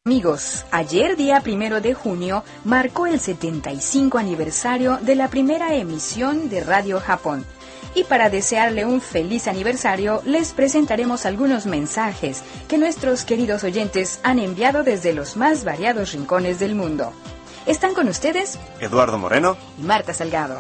Amigos, ayer día 1 de junio marcó el 75 aniversario de la primera emisión de Radio Japón. Y para desearle un feliz aniversario, les presentaremos algunos mensajes que nuestros queridos oyentes han enviado desde los más variados rincones del mundo. ¿Están con ustedes? Eduardo Moreno y Marta Salgado.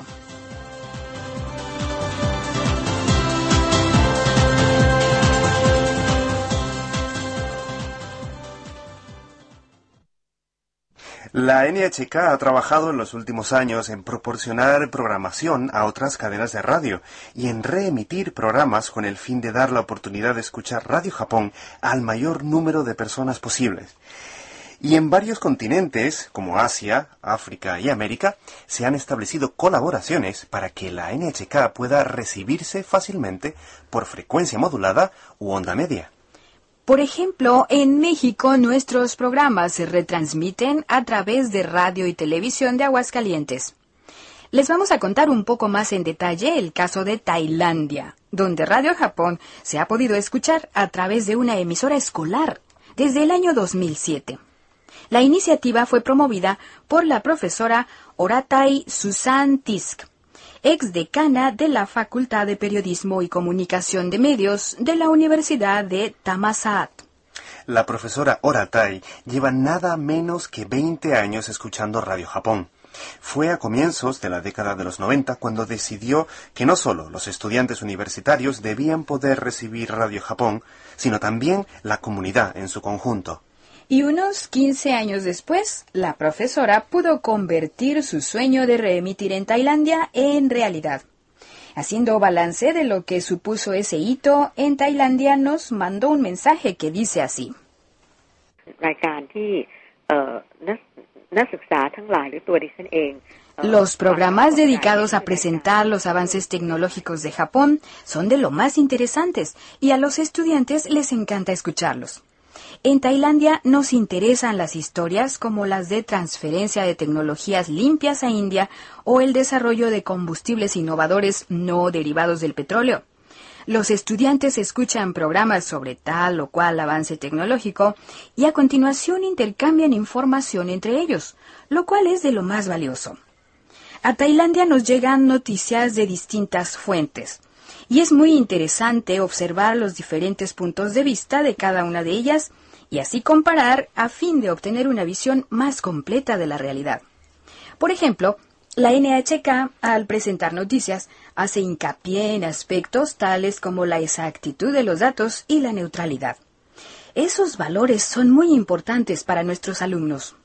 La NHK ha trabajado en los últimos años en proporcionar programación a otras cadenas de radio y en reemitir programas con el fin de dar la oportunidad de escuchar Radio Japón al mayor número de personas posibles. Y en varios continentes, como Asia, África y América, se han establecido colaboraciones para que la NHK pueda recibirse fácilmente por frecuencia modulada u onda media. Por ejemplo, en México nuestros programas se retransmiten a través de radio y televisión de Aguascalientes. Les vamos a contar un poco más en detalle el caso de Tailandia, donde Radio Japón se ha podido escuchar a través de una emisora escolar desde el año 2007. La iniciativa fue promovida por la profesora Oratai Susan Tisk, ex decana de la Facultad de Periodismo y Comunicación de Medios de la Universidad de Thammasat. La profesora Oratai lleva nada menos que 20 años escuchando Radio Japón. Fue a comienzos de la década de los 90 cuando decidió que no solo los estudiantes universitarios debían poder recibir Radio Japón, sino también la comunidad en su conjunto. Y unos 15 años después, la profesora pudo convertir su sueño de reemitir en Tailandia en realidad. Haciendo balance de lo que supuso ese hito, en Tailandia nos mandó un mensaje que dice así. Los programas dedicados a presentar los avances tecnológicos de Japón son de lo más interesantes y a los estudiantes les encanta escucharlos. En Tailandia nos interesan las historias como las de transferencia de tecnologías limpias a India o el desarrollo de combustibles innovadores no derivados del petróleo. Los estudiantes escuchan programas sobre tal o cual avance tecnológico y a continuación intercambian información entre ellos, lo cual es de lo más valioso. A Tailandia nos llegan noticias de distintas fuentes. Y es muy interesante observar los diferentes puntos de vista de cada una de ellas y así comparar a fin de obtener una visión más completa de la realidad. Por ejemplo, la NHK, al presentar noticias, hace hincapié en aspectos tales como la exactitud de los datos y la neutralidad. Esos valores son muy importantes para nuestros alumnos.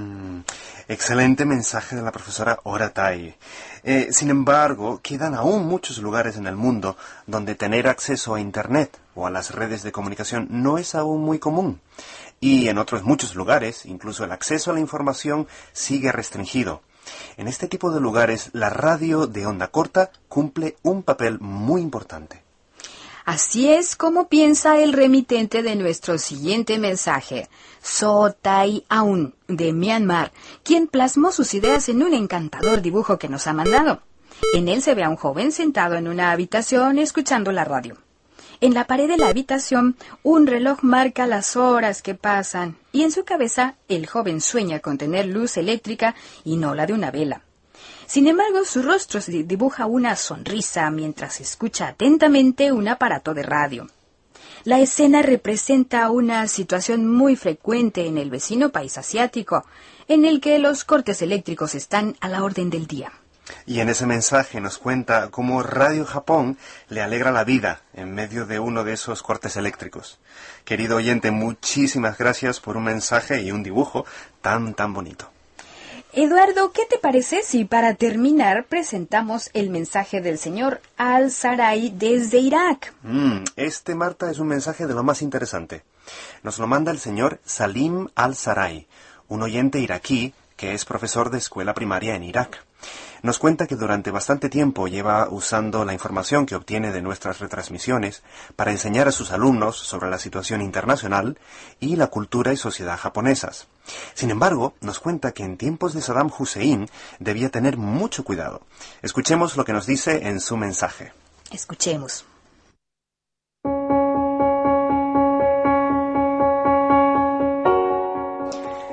Excelente mensaje de la profesora Oratai. Sin embargo, quedan aún muchos lugares en el mundo donde tener acceso a Internet o a las redes de comunicación no es aún muy común. Y en otros muchos lugares, incluso el acceso a la información sigue restringido. En este tipo de lugares, la radio de onda corta cumple un papel muy importante. Así es como piensa el remitente de nuestro siguiente mensaje, So Tai Aun, de Myanmar, quien plasmó sus ideas en un encantador dibujo que nos ha mandado. En él se ve a un joven sentado en una habitación escuchando la radio. En la pared de la habitación, un reloj marca las horas que pasan, y en su cabeza, el joven sueña con tener luz eléctrica y no la de una vela. Sin embargo, su rostro dibuja una sonrisa mientras escucha atentamente un aparato de radio. La escena representa una situación muy frecuente en el vecino país asiático, en el que los cortes eléctricos están a la orden del día. Y en ese mensaje nos cuenta cómo Radio Japón le alegra la vida en medio de uno de esos cortes eléctricos. Querido oyente, muchísimas gracias por un mensaje y un dibujo tan bonito. Eduardo, ¿qué te parece si para terminar presentamos el mensaje del señor Al-Sarai desde Irak? Marta, es un mensaje de lo más interesante. Nos lo manda el señor Salim Al-Sarai, un oyente iraquí que es profesor de escuela primaria en Irak. Nos cuenta que durante bastante tiempo lleva usando la información que obtiene de nuestras retransmisiones para enseñar a sus alumnos sobre la situación internacional y la cultura y sociedad japonesas. Sin embargo, nos cuenta que en tiempos de Saddam Hussein debía tener mucho cuidado. Escuchemos lo que nos dice en su mensaje. Escuchemos.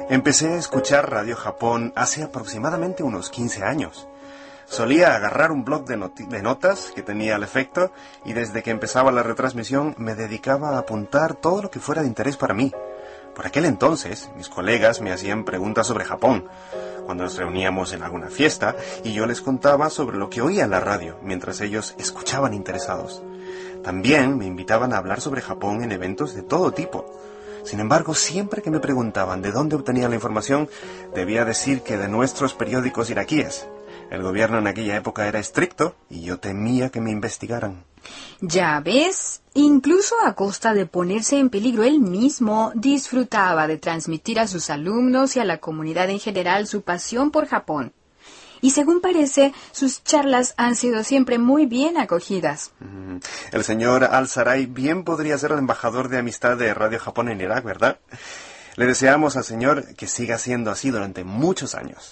Empecé a escuchar Radio Japón hace aproximadamente unos 15 años. Solía agarrar un bloc de notas que tenía al efecto y desde que empezaba la retransmisión me dedicaba a apuntar todo lo que fuera de interés para mí. Por aquel entonces, mis colegas me hacían preguntas sobre Japón, cuando nos reuníamos en alguna fiesta, y yo les contaba sobre lo que oía en la radio, mientras ellos escuchaban interesados. También me invitaban a hablar sobre Japón en eventos de todo tipo. Sin embargo, siempre que me preguntaban de dónde obtenía la información, debía decir que de nuestros periódicos iraquíes. El gobierno en aquella época era estricto y yo temía que me investigaran. Ya ves, incluso a costa de ponerse en peligro él mismo, disfrutaba de transmitir a sus alumnos y a la comunidad en general su pasión por Japón. Y según parece, sus charlas han sido siempre muy bien acogidas. El señor Al-Sarai bien podría ser el embajador de amistad de Radio Japón en Irak, ¿verdad? Le deseamos al señor que siga siendo así durante muchos años.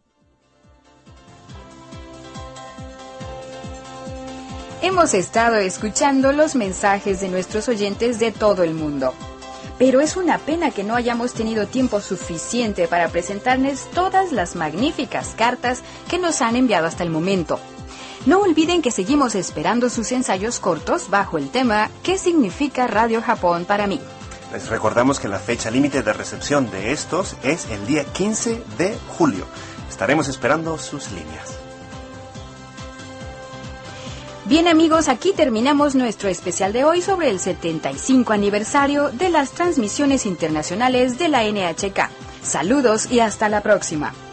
Hemos estado escuchando los mensajes de nuestros oyentes de todo el mundo. Pero es una pena que no hayamos tenido tiempo suficiente para presentarles todas las magníficas cartas que nos han enviado hasta el momento. No olviden que seguimos esperando sus ensayos cortos bajo el tema ¿Qué significa Radio Japón para mí? Les recordamos que la fecha límite de recepción de estos es el día 15 de julio. Estaremos esperando sus líneas. Bien amigos, aquí terminamos nuestro especial de hoy sobre el 75 aniversario de las transmisiones internacionales de la NHK. Saludos y hasta la próxima.